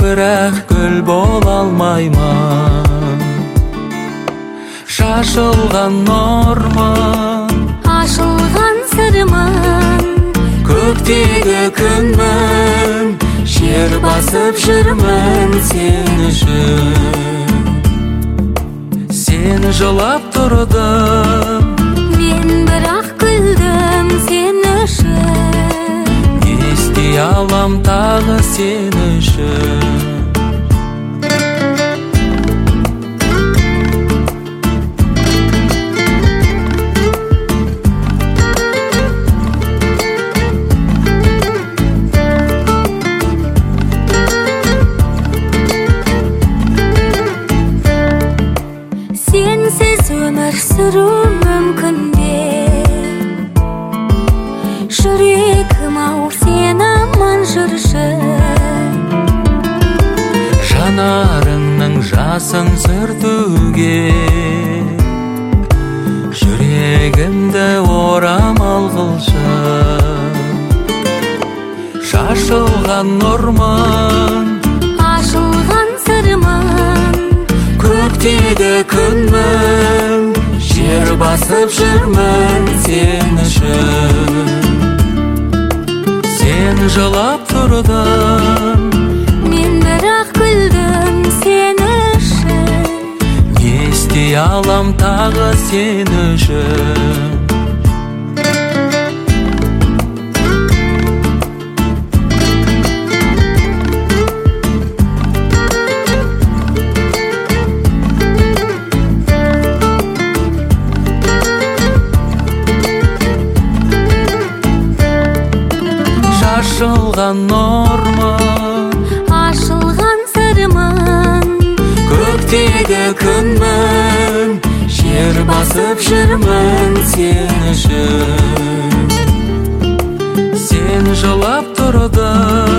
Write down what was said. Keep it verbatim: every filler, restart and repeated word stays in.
бірақ гүл бола алмаймын. Шашылған орман, ашылған сырман, көктегі күнмін, жер басып жүрмін сен үшін. Сен жылап тұрдың, мен бірақ күлдім сен үшін. не істей алам тағы сен үшін. Сенсіз өмір сүру мүмкін бе? Жүрегім ау сен аман жүрші. Жанарыңның жасын сүртуге жүрегімді орамал қылшы. Шашылған орман, Ашылған сырман, көктегі күнмін, жер басып жүрмін сен үшін. Сен жылап тұрдың, мен бірақ күлдім сен үшін. не істей алам тағы сен үшін. Ашылған орман, Ашылған сырман, көктегі күнмін, жер басып жүрмін сен үшін. Сен жылап тұрдың,